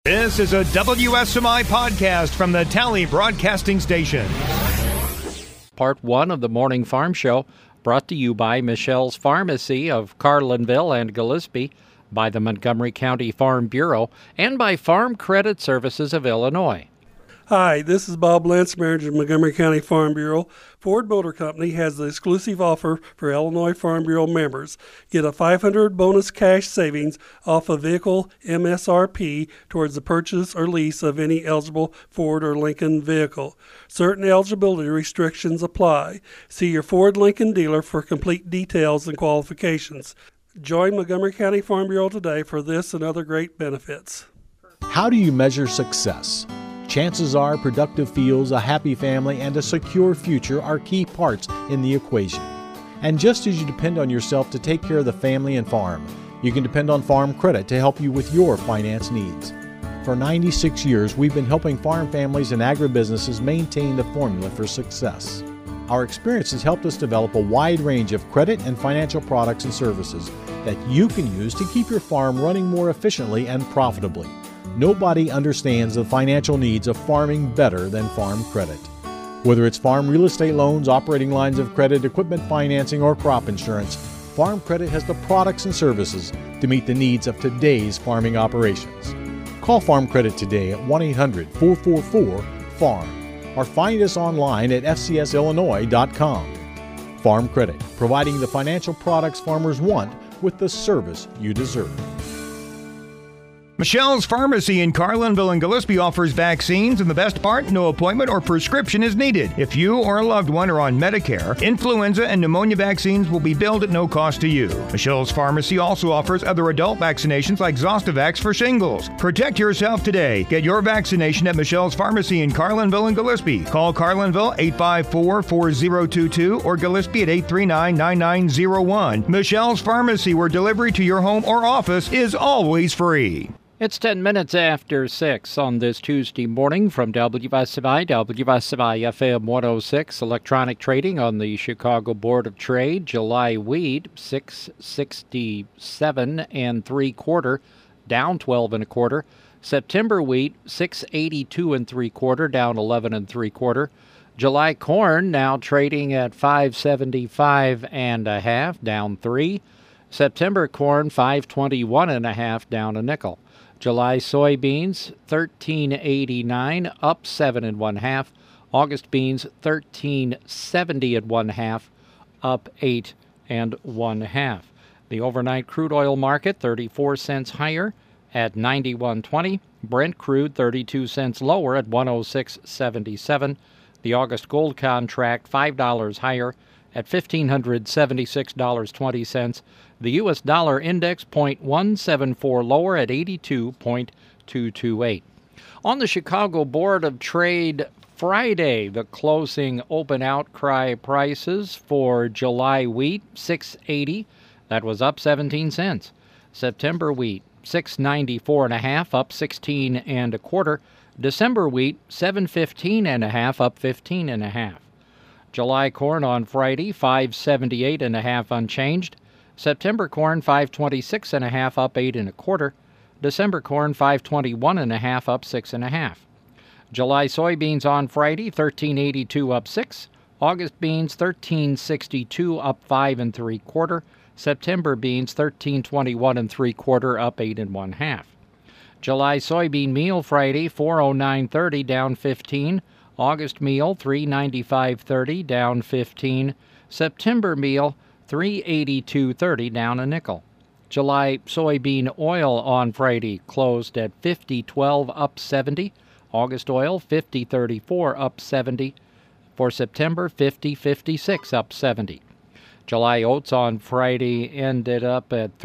This is a WSMI podcast from the Tally Broadcasting Station. Part 1 of the Morning Farm Show, brought to you by Michelle's Pharmacy of Carlinville and Gillespie, by the Montgomery County Farm Bureau, and by Farm Credit Services of Illinois. Hi, this is Bob Lentz, manager of Montgomery County Farm Bureau. Ford Motor Company has the exclusive offer for Illinois Farm Bureau members. Get a $500 bonus cash savings off a vehicle MSRP towards the purchase or lease of any eligible Ford or Lincoln vehicle. Certain eligibility restrictions apply. See your Ford Lincoln dealer for complete details and qualifications. Join Montgomery County Farm Bureau today for this and other great benefits. How do you measure success? Chances are productive fields, a happy family, and a secure future are key parts in the equation. And just as you depend on yourself to take care of the family and farm, you can depend on Farm Credit to help you with your finance needs. For 96 years, we've been helping farm families and agribusinesses maintain the formula for success. Our experience has helped us develop a wide range of credit and financial products and services that you can use to keep your farm running more efficiently and profitably. Nobody understands the financial needs of farming better than Farm Credit. Whether it's farm real estate loans, operating lines of credit, equipment financing, or crop insurance, Farm Credit has the products and services to meet the needs of today's farming operations. Call Farm Credit today at 1-800-444-FARM or find us online at fcsillinois.com. Farm Credit, providing the financial products farmers want with the service you deserve. Michelle's Pharmacy in Carlinville and Gillespie offers vaccines, and the best part, no appointment or prescription is needed. If you or a loved one are on Medicare, influenza and pneumonia vaccines will be billed at no cost to you. Michelle's Pharmacy also offers other adult vaccinations like Zostavax for shingles. Protect yourself today. Get your vaccination at Michelle's Pharmacy in Carlinville and Gillespie. Call Carlinville 854-4022 or Gillespie at 839-9901. Michelle's Pharmacy, where delivery to your home or office is always free. It's 10 minutes after 6 on this Tuesday morning from WSMI FM 106. Electronic trading on the Chicago Board of Trade. July wheat, 667 3/4, down 12 1/4. September wheat, 682 3/4, down 11 3/4. July corn now trading at 575 1/2, down 3. September corn, 521 1/2, down a nickel. July soybeans, 1389, up 7 1/2. August beans, 1370 1/2, up 8 1/2. The overnight crude oil market, 34 cents higher at 91.20. Brent crude, 32 cents lower at 106.77. The August gold contract, $5 higher at $1,576.20. The U.S. dollar index, 0.174 lower at 82.228. On the Chicago Board of Trade Friday, the closing open outcry prices for July wheat, 680. That was up 17 cents. September wheat, 694 1/2, up 16 1/4. December wheat, 715 1/2, up 15 1/2. July corn on Friday, 578 1/2, unchanged. September corn, 526 1/2, up 8 1/4. December corn, 521 1/2, up 6 1/2. July soybeans on Friday, 1382, up 6. August beans, 1362, up 5 3/4. September beans, 1321 3/4, up 8 1/2. July soybean meal Friday, 409.30, down 15. August meal, 395.30, down 15. September meal, 382.30, down a nickel. July soybean oil on Friday closed at 50.12, up 70. August oil, 50.34, up 70. For September, 50.56, up 70. July oats on Friday ended up at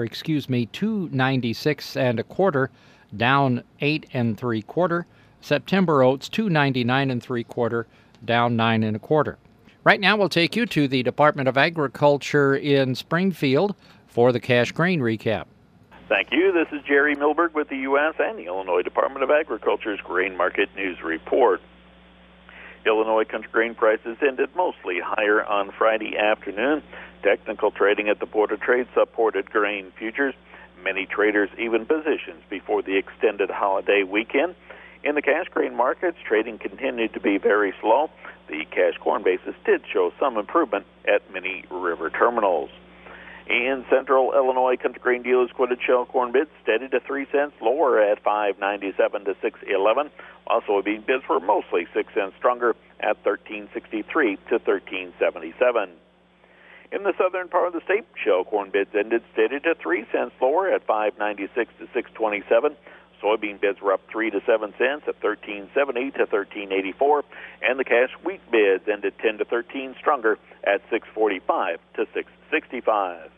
296 1/4, down 8 3/4. September oats, 299 3/4, down 9 1/4. Right now, we'll take you to the Department of Agriculture in Springfield for the cash grain recap. Thank you. This is Jerry Milberg with the U.S. and the Illinois Department of Agriculture's Grain Market News Report. Illinois country grain prices ended mostly higher on Friday afternoon. Technical trading at the Board of Trade supported grain futures. Many traders even positions before the extended holiday weekend. In the cash grain markets, trading continued to be very slow. The cash corn basis did show some improvement at many river terminals. In central Illinois, country grain dealers quoted shell corn bids steady to 3 cents lower at $5.97 to $6.11, while soybean bids were mostly 6 cents stronger at $13.63 to $13.77. In the southern part of the state, shell corn bids ended steady to 3 cents lower at $5.96 to $6.27. Soybean bids were up 3 to 7 cents at $13.70 to $13.84, and the cash wheat bids ended 10 to 13 stronger at $6.45 to $6.65.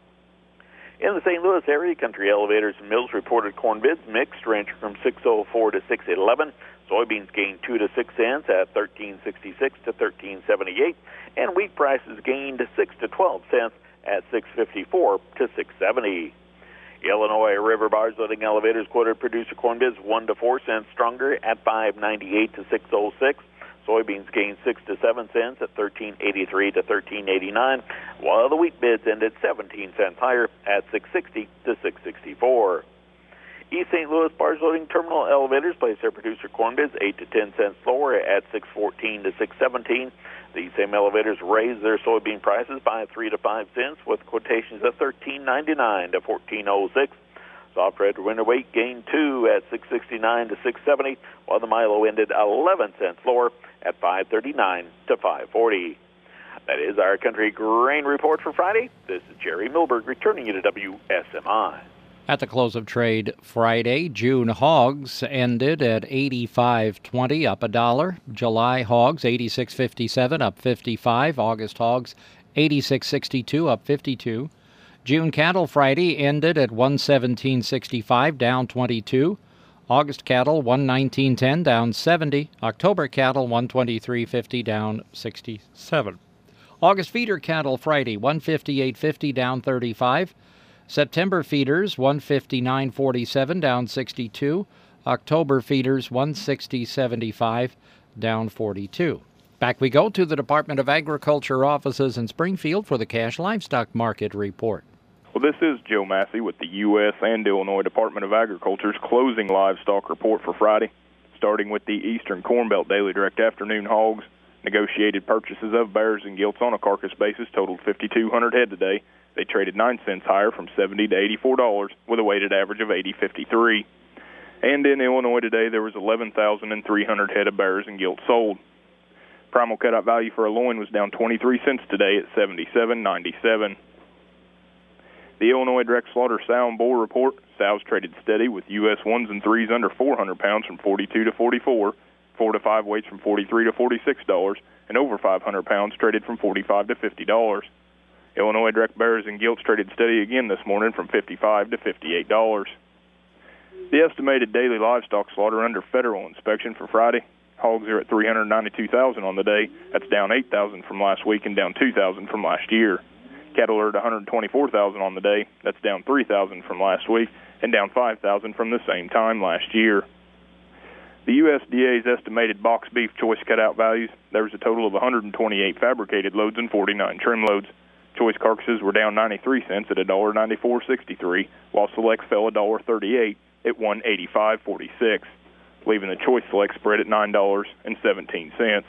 In the St. Louis area, country elevators and mills reported corn bids mixed, ranging from $6.04 to $6.11. Soybeans gained 2 to 6 cents at $13.66 to $13.78, and wheat prices gained 6 to 12 cents at $6.54 to $6.70. Illinois river bars loading elevators quoted producer corn bids 1 to 4 cents stronger at $5.98 to $6.06. Soybeans gained 6 to 7 cents at $13.83 to $13.89, while the wheat bids ended 17 cents higher at $6.60 to $6.64. East St. Louis barge loading terminal elevators placed their producer corn bids 8 to 10 cents lower at $6.14 to $6.17. These same elevators raised their soybean prices by 3 to 5 cents with quotations at $13.99 to $14.06. Soft red winter wheat gained 2 at $6.69 to $6.70, while the Milo ended 11 cents lower at $5.39 to $5.40. That is our country grain report for Friday. This is Jerry Milberg returning you to WSMI. At the close of trade Friday, June hogs ended at $85.20, up $1. July hogs $86.57, up 55. August hogs $86.62, up 52. June cattle Friday ended at $117.65, down 22. August cattle $119.10, down 70. October cattle $123.50, down 67. August feeder cattle Friday $158.50, down 35. September feeders $159.47, down 62. October feeders $160.75, down 42. Back we go to the Department of Agriculture offices in Springfield for the cash livestock market report. Well, this is Joe Massey with the U.S. and Illinois Department of Agriculture's closing livestock report for Friday. Starting with the Eastern Corn Belt Daily Direct Afternoon hogs, negotiated purchases of bears and gilts on a carcass basis totaled 5,200 head today. They traded 9 cents higher from $70 to $84 with a weighted average of 80.53. And in Illinois today, there was 11,300 head of bears and gilts sold. Primal cutout value for a loin was down 23 cents today at $77.97. The Illinois Direct Slaughter Sow and Bull report, sows traded steady with U.S. 1s and 3s under 400 pounds from 42 to 44, 4 to 5 weights from $43 to $46, and over 500 pounds traded from $45 to $50. Illinois Direct Bears and Gilts traded steady again this morning from $55 to $58. The estimated daily livestock slaughter under federal inspection for Friday, hogs are at 392,000 on the day. That's down 8,000 from last week and down 2,000 from last year. Cattle are at 124,000 on the day. That's down 3,000 from last week and down 5,000 from the same time last year. The USDA's estimated box beef choice cutout values, there was a total of 128 fabricated loads and 49 trim loads. Choice carcasses were down 93 cents at $1.9463, while select fell $1.38 at $1.8546, leaving the choice select spread at $9.17.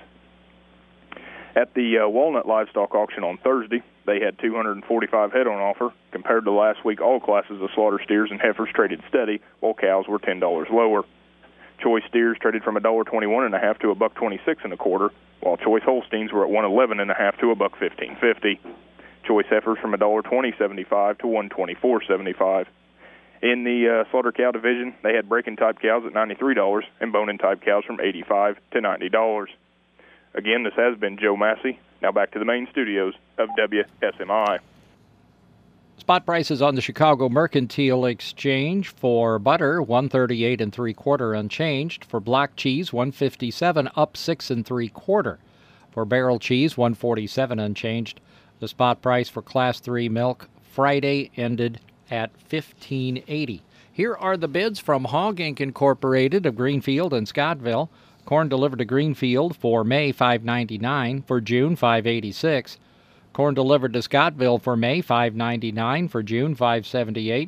At the Walnut Livestock Auction on Thursday, they had 245 head on offer. Compared to last week, all classes of slaughter steers and heifers traded steady, while cows were $10 lower. Choice steers traded from $1.21.5 to $1.26.25, while choice Holsteins were at $1.11.5 to $1.15.50. Choice heifers from $1.20.75 to $1.24.75. In the slaughter cow division, they had break-in type cows at $93 and bone-in type cows from $85 to $90. Again, this has been Joe Massey. Now back to the main studios of WSMI. Spot prices on the Chicago Mercantile Exchange for butter $138 3/4 unchanged. For block cheese $157 up 6 3/4. For barrel cheese $147 unchanged. The spot price for Class 3 milk Friday ended at $15.80. Here are the bids from Hog Inc. Incorporated of Greenfield and Scottville. Corn delivered to Greenfield for May $5.99, for June $5.86. Corn delivered to Scottville for May $5.99, for June $5.78.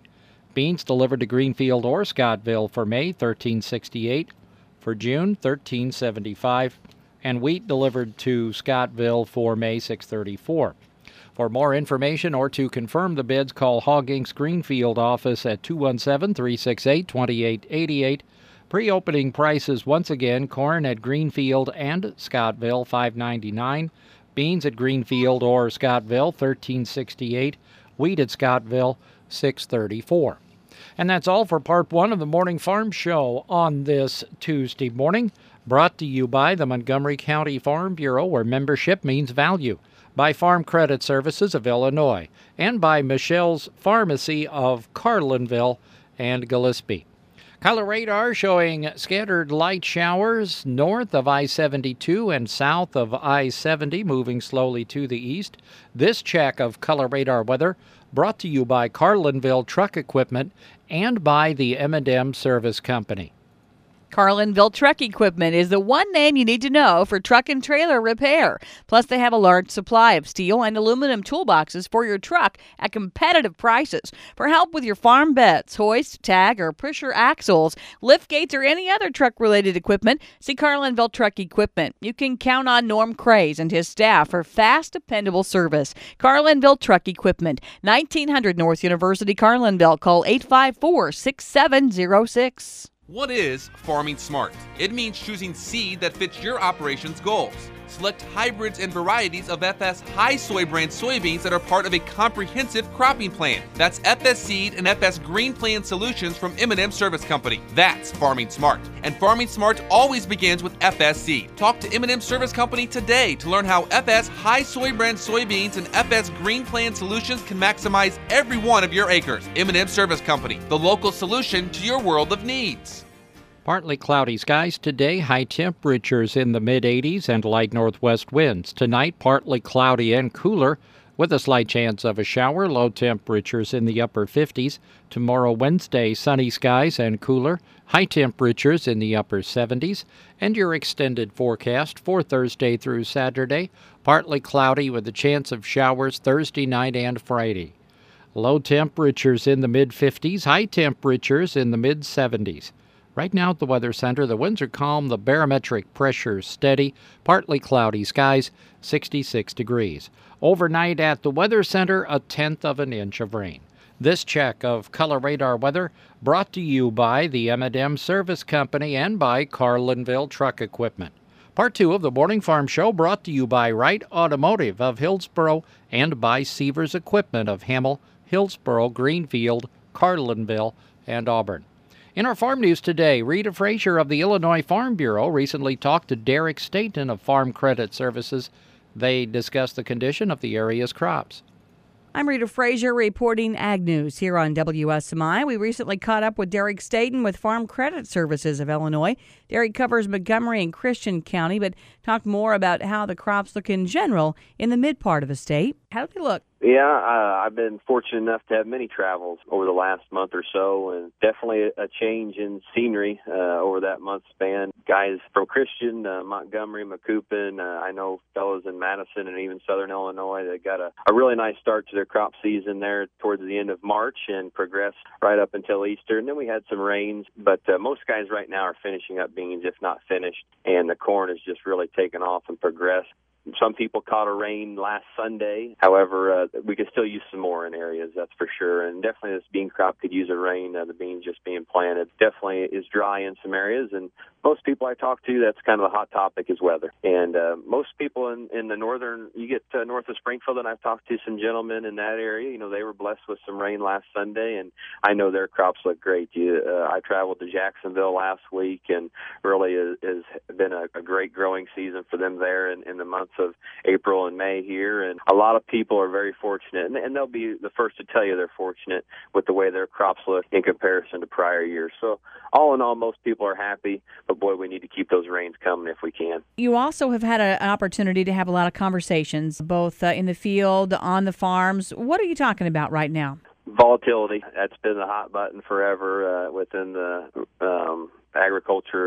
Beans delivered to Greenfield or Scottville for May, $13.68. For June, $13.75. And wheat delivered to Scottville for May, $6.34. For more information or to confirm the bids, call Hog Inc.'s Greenfield office at 217-368-2888. Pre-opening prices once again: corn at Greenfield and Scottville, $5.99. Beans at Greenfield or Scottville, $13.68. Wheat at Scottville, $6.34. And that's all for part one of the Morning Farm Show on this Tuesday morning. Brought to you by the Montgomery County Farm Bureau, where membership means value. By Farm Credit Services of Illinois. And by Michelle's Pharmacy of Carlinville and Gillespie. Color radar showing scattered light showers north of I-72 and south of I-70, moving slowly to the east. This check of color radar weather brought to you by Carlinville Truck Equipment and by the M&M Service Company. Carlinville Truck Equipment is the one name you need to know for truck and trailer repair. Plus, they have a large supply of steel and aluminum toolboxes for your truck at competitive prices. For help with your farm beds, hoist, tag, or pusher axles, lift gates, or any other truck-related equipment, see Carlinville Truck Equipment. You can count on Norm Craze and his staff for fast, dependable service. Carlinville Truck Equipment, 1900 North University, Carlinville. Call 854-6706. What is Farming Smart? It means choosing seed that fits your operation's goals. Select hybrids and varieties of FS High Soy brand soybeans that are part of a comprehensive cropping plan. That's FS Seed and FS Green Plan Solutions from M&M Service Company. That's Farming Smart. And Farming Smart always begins with FS Seed. Talk to M&M Service Company today to learn how FS High Soy brand soybeans and FS Green Plan Solutions can maximize every one of your acres. M&M Service Company, the local solution to your world of needs. Partly cloudy skies today, high temperatures in the mid-80s and light northwest winds. Tonight, partly cloudy and cooler with a slight chance of a shower, low temperatures in the upper 50s. Tomorrow, Wednesday, sunny skies and cooler, high temperatures in the upper 70s. And your extended forecast for Thursday through Saturday, partly cloudy with a chance of showers Thursday night and Friday. Low temperatures in the mid-50s, high temperatures in the mid-70s. Right now at the Weather Center, the winds are calm, the barometric pressure steady, partly cloudy skies, 66 degrees. Overnight at the Weather Center, 1/10 of an inch of rain. This check of color radar weather brought to you by the M&M Service Company and by Carlinville Truck Equipment. Part 2 of the Morning Farm Show brought to you by Wright Automotive of Hillsboro and by Seavers Equipment of Hamel, Hillsboro, Greenfield, Carlinville, and Auburn. In our farm news today, Rita Frazier of the Illinois Farm Bureau recently talked to Derek Staten of Farm Credit Services. They discussed the condition of the area's crops. I'm Rita Frazier reporting Ag News here on WSMI. We recently caught up with Derek Staten with Farm Credit Services of Illinois. Derek covers Montgomery and Christian County, but talked more about how the crops look in general in the mid part of the state. How do they look? Yeah, I've been fortunate enough to have many travels over the last month or so, and definitely a change in scenery over that month span. Guys from Christian, Montgomery, Macoupin, I know fellows in Madison and even Southern Illinois that got a really nice start to their crop season there towards the end of March and progressed right up until Easter. And then we had some rains, but most guys right now are finishing up beans, if not finished, and the corn has just really taken off and progressed. Some people caught a rain last Sunday. However, we could still use some more in areas, that's for sure. And definitely this bean crop could use a rain, the beans just being planted. Definitely is dry in some areas. And most people I talk to, that's kind of a hot topic is weather. And most people in the northern, you get north of Springfield, and I've talked to some gentlemen in that area. You know, they were blessed with some rain last Sunday, and I know their crops look great. I traveled to Jacksonville last week, and really has been a great growing season for them there in the months of April and May here. And a lot of people are very fortunate, and they'll be the first to tell you they're fortunate with the way their crops look in comparison to prior years. So all in all, most people are happy, but boy, we need to keep those rains coming if we can. You also have had an opportunity to have a lot of conversations, both in the field, on the farms. What are you talking about right now? Volatility. That's been the hot button forever within the agriculture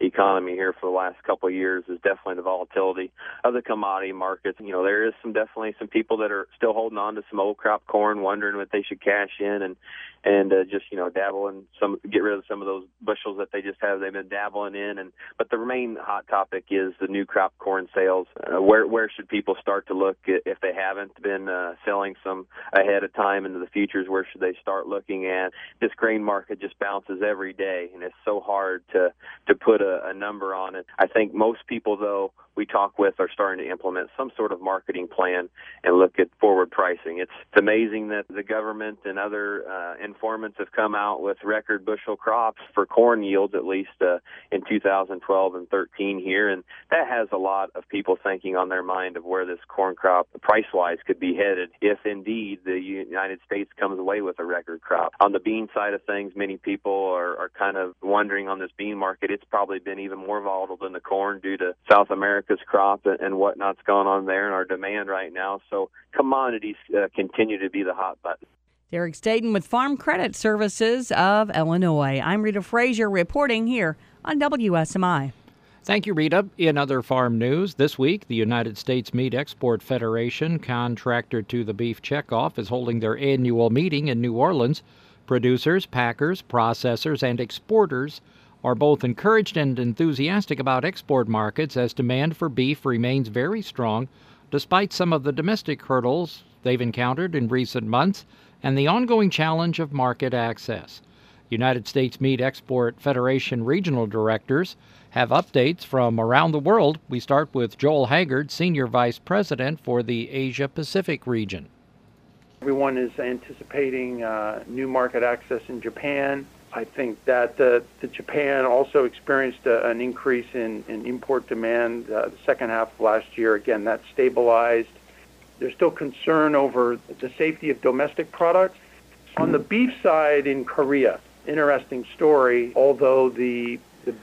economy here for the last couple of years is definitely the volatility of the commodity markets. There is definitely some people that are still holding on to some old crop corn, wondering if they should cash in and just dabble in get rid of some of those bushels that they've been dabbling in. But the main hot topic is the new crop corn sales. Where should people start to look if they haven't been selling some ahead of time into the futures? Where should they start looking at? This grain market just bounces every day, and it's so hard to put a number on it. I think most people, though, we talk with are starting to implement some sort of marketing plan and look at forward pricing. It's amazing that the government and other informants have come out with record bushel crops for corn yields, at least in 2012 and 13 here, and that has a lot of people thinking on their mind of where this corn crop price-wise could be headed if indeed the United States comes away with a record crop. On the bean side of things, many people are kind of wondering on this bean market. It's probably been even more volatile than the corn due to South America's crop and whatnot's going on there and our demand right now. So commodities continue to be the hot button. Derek Staten with Farm Credit Services of Illinois. I'm Rita Frazier reporting here on WSMI. Thank you, Rita. In other farm news, this week, the United States Meat Export Federation, contractor to the beef checkoff, is holding their annual meeting in New Orleans. Producers, packers, processors, and exporters are both encouraged and enthusiastic about export markets as demand for beef remains very strong despite some of the domestic hurdles they've encountered in recent months and the ongoing challenge of market access. United States Meat Export Federation regional directors have updates from around the world. We start with Joel Haggard, Senior Vice President for the Asia-Pacific region. Everyone is anticipating new market access in Japan. I think that the Japan also experienced an increase in import demand the second half of last year. Again, that stabilized. There's still concern over the safety of domestic products. On the beef side in Korea, interesting story, although the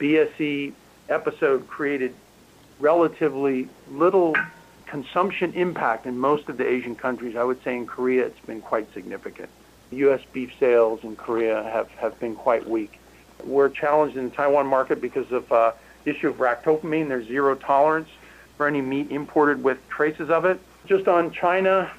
BSE episode created relatively little consumption impact in most of the Asian countries, I would say in Korea it's been quite significant. U.S. beef sales in Korea have been quite weak. We're challenged in the Taiwan market because of the issue of ractopamine. There's zero tolerance for any meat imported with traces of it. Just on China,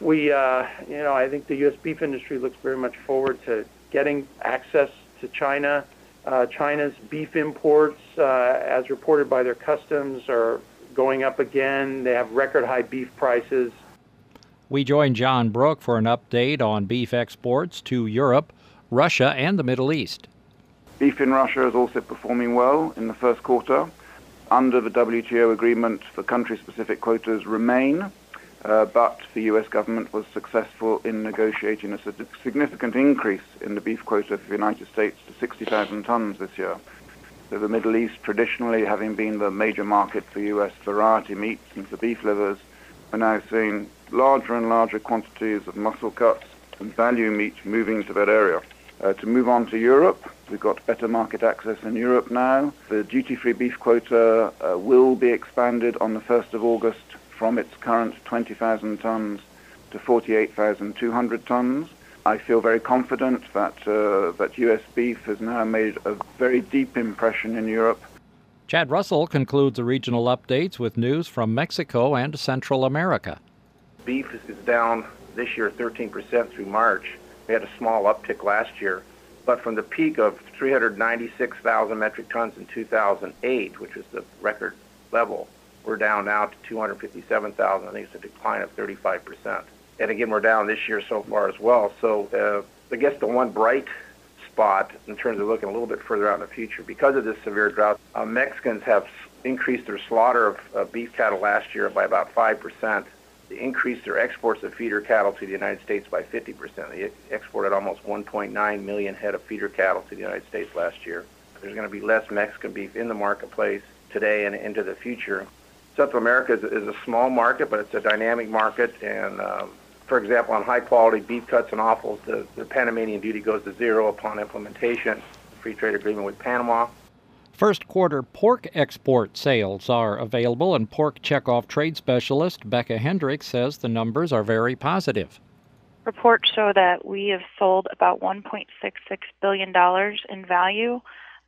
I think the U.S. beef industry looks very much forward to getting access to China. China's beef imports, as reported by their customs, are going up again. They have record high beef prices. We join John Brook for an update on beef exports to Europe, Russia, and the Middle East. Beef in Russia is also performing well in the first quarter. Under the WTO agreement, the country-specific quotas remain, but the U.S. government was successful in negotiating a significant increase in the beef quota for the United States to 60,000 tons this year. So the Middle East, traditionally having been the major market for U.S. variety meats and for beef livers, are now seeing larger and larger quantities of muscle cuts and value meat moving to that area. To move on to Europe, we've got better market access in Europe now. The duty-free beef quota will be expanded on the 1st of August from its current 20,000 tons to 48,200 tons. I feel very confident that U.S. beef has now made a very deep impression in Europe. Chad Russell concludes the regional updates with news from Mexico and Central America. Beef is down this year 13% through March. We had a small uptick last year, but from the peak of 396,000 metric tons in 2008, which was the record level, we're down now to 257,000. I think it's a decline of 35%. And again, we're down this year so far as well. So I guess the one bright spot in terms of looking a little bit further out in the future, because of this severe drought, Mexicans have increased their slaughter of beef cattle last year by about 5%. They increased their exports of feeder cattle to the United States by 50%. They exported almost 1.9 million head of feeder cattle to the United States last year. There's going to be less Mexican beef in the marketplace today and into the future. Central America is a small market, but it's a dynamic market. And, for example, on high-quality beef cuts and offals, the Panamanian duty goes to zero upon implementation. Free trade agreement with Panama. First quarter pork export sales are available, and pork checkoff trade specialist Becca Hendricks says the numbers are very positive. Reports show that we have sold about $1.66 billion in value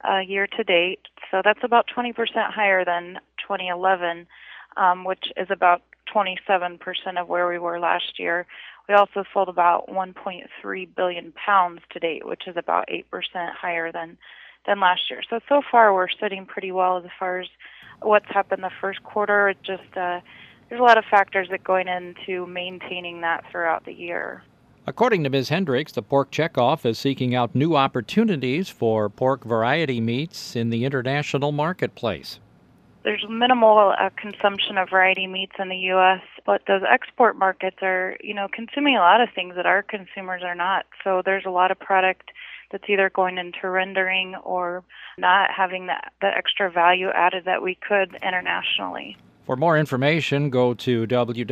year to date. So that's about 20% higher than 2011, which is about 27% of where we were last year. We also sold about 1.3 billion pounds to date, which is about 8% higher than last year. So far we're sitting pretty well as far as what's happened the first quarter. It just there's a lot of factors that go into maintaining that throughout the year. According to Ms. Hendricks, the Pork Checkoff is seeking out new opportunities for pork variety meats in the international marketplace. There's minimal consumption of variety meats in the U.S., but those export markets are, consuming a lot of things that our consumers are not. So there's a lot of product that's either going into rendering or not having that extra value added that we could internationally. For more information, go to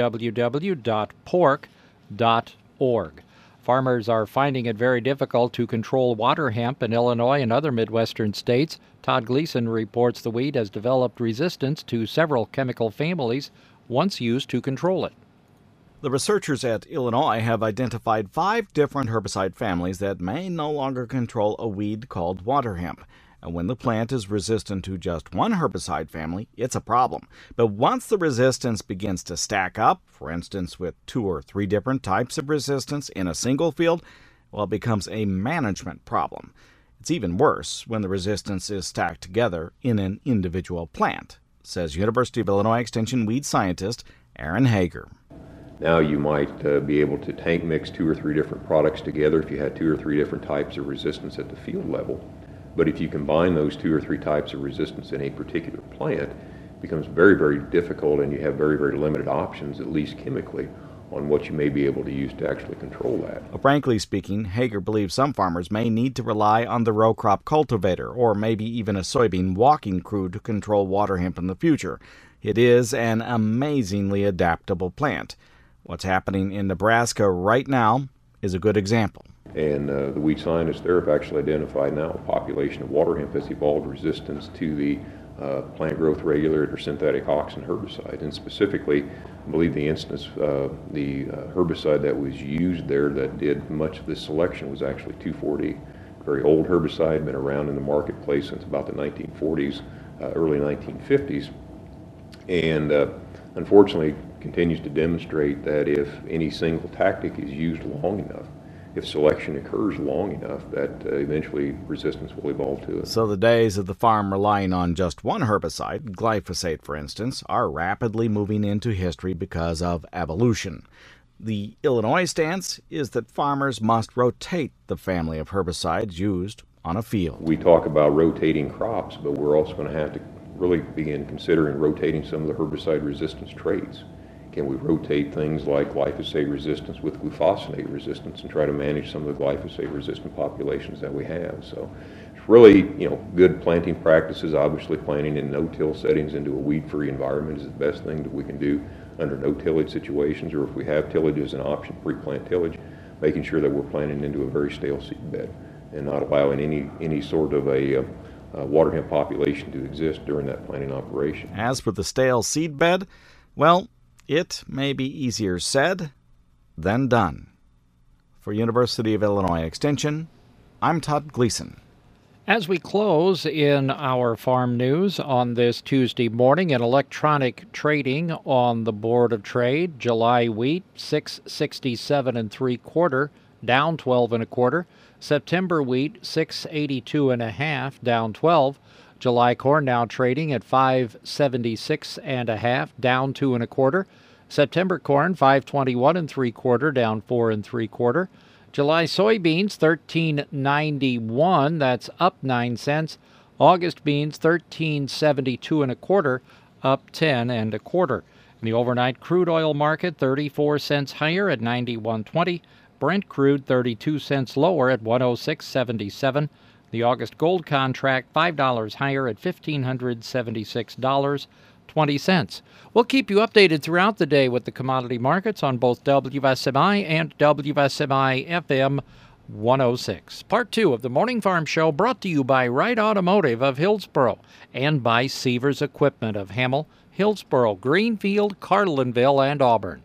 www.pork.org. Farmers are finding it very difficult to control water hemp in Illinois and other Midwestern states. Todd Gleason reports the weed has developed resistance to several chemical families once used to control it. The researchers at Illinois have identified 5 different herbicide families that may no longer control a weed called water hemp. And when the plant is resistant to just one herbicide family, it's a problem. But once the resistance begins to stack up, for instance with 2 or 3 different types of resistance in a single field, well, it becomes a management problem. It's even worse when the resistance is stacked together in an individual plant, says University of Illinois Extension weed scientist Aaron Hager. Now you might be able to tank mix 2 or 3 different products together if you had 2 or 3 different types of resistance at the field level. But if you combine those 2 or 3 types of resistance in a particular plant, it becomes very, very difficult, and you have very, very limited options, at least chemically, on what you may be able to use to actually control that. Frankly speaking, Hager believes some farmers may need to rely on the row crop cultivator or maybe even a soybean walking crew to control water hemp in the future. It is an amazingly adaptable plant. What's happening in Nebraska right now is a good example. And the weed scientists there have actually identified now a population of water hemp has evolved resistance to the plant growth regulator synthetic auxin herbicide. And specifically, I believe the instance, the herbicide that was used there that did much of this selection was actually 2,4-D. Very old herbicide, been around in the marketplace since about the 1940s, early 1950s. And unfortunately continues to demonstrate that if any single tactic is used long enough, if selection occurs long enough, that eventually resistance will evolve to it. So the days of the farm relying on just one herbicide, glyphosate for instance, are rapidly moving into history because of evolution. The Illinois stance is that farmers must rotate the family of herbicides used on a field. We talk about rotating crops, but we're also going to have to really begin considering rotating some of the herbicide resistance traits. Can we rotate things like glyphosate resistance with glufosinate resistance and try to manage some of the glyphosate resistant populations that we have? So it's really, good planting practices. Obviously planting in no-till settings into a weed-free environment is the best thing that we can do under no-tillage situations, or if we have tillage as an option, pre-plant tillage, making sure that we're planting into a very stale seed bed and not allowing any sort of a water hemp population to exist during that planting operation. As for the stale seed bed, well, it may be easier said than done. For University of Illinois Extension, I'm Todd Gleason. As we close in our farm news on this Tuesday morning, in electronic trading on the Board of Trade, July wheat 667 3/4, down 12 1/4. September wheat 682 1/2, down 12. July corn now trading at 576 1/2, down 2 1/4. September corn 521 3/4, down 4 3/4. July soybeans 1391, that's up 9 cents. August beans 1372 1/4, up 10 1/4. In the overnight crude oil market, 34 cents higher at 91.20. Brent crude 32 cents lower at 106.77. The August gold contract $5 higher at $1,576.20. We'll keep you updated throughout the day with the commodity markets on both WSMI and WSMI FM 106. Part 2 of the Morning Farm Show brought to you by Wright Automotive of Hillsboro and by Seavers Equipment of Hamel, Hillsboro, Greenfield, Carlinville, and Auburn.